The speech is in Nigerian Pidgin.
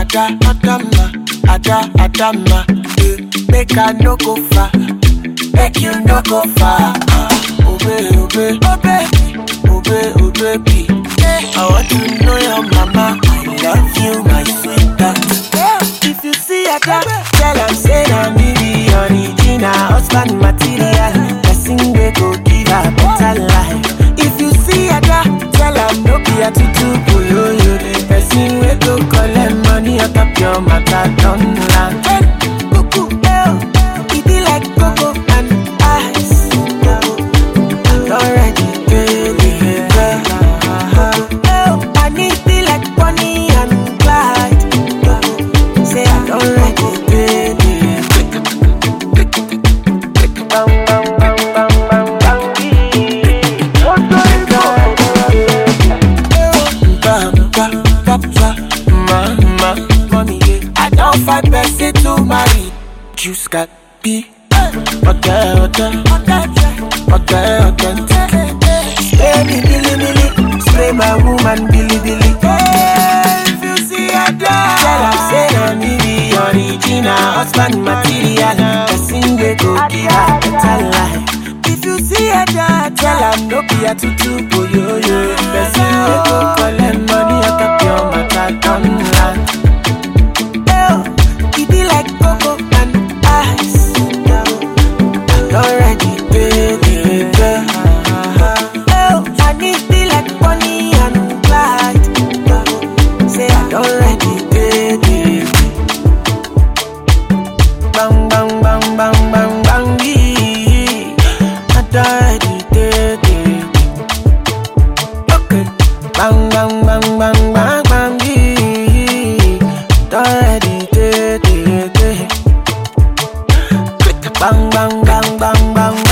Adama, make I no go far, make you no go far. Obey, I want to know your mama. I love you, my sweetheart. If you see a girl, tell her say I'm the original husband material. Blessing they go give her better life. If you see a girl, tell her no be a tutu boyo. You the person we go collect money on top your matter don't land. It be like cocoa and ice. Already, baby, I need be like Bonnie and Clyde. Say I don't like it, baby. Bang, bang, bang, bang, bang, bang. Mama, mommy, I don't find person to marry. Juice got be. Okay. Spray me, Billy. Spray my woman, Billy. If you see a dog, tell her say I'm the original husband material. Person they go give her better life. If you see a dog, tell her no be a tutu boyo. Person they go collect money out of your matter don't land. It be like cocoa and ice. Already, baby. I need be like Bonnie and Clyde. Say I already, baby. Bang, bang, bang, bang, bang, bang. I already, baby. Okay. Bang, bang, bang, bang, bang, bang. Already, baby. Bang, bang, bang, bang, bang.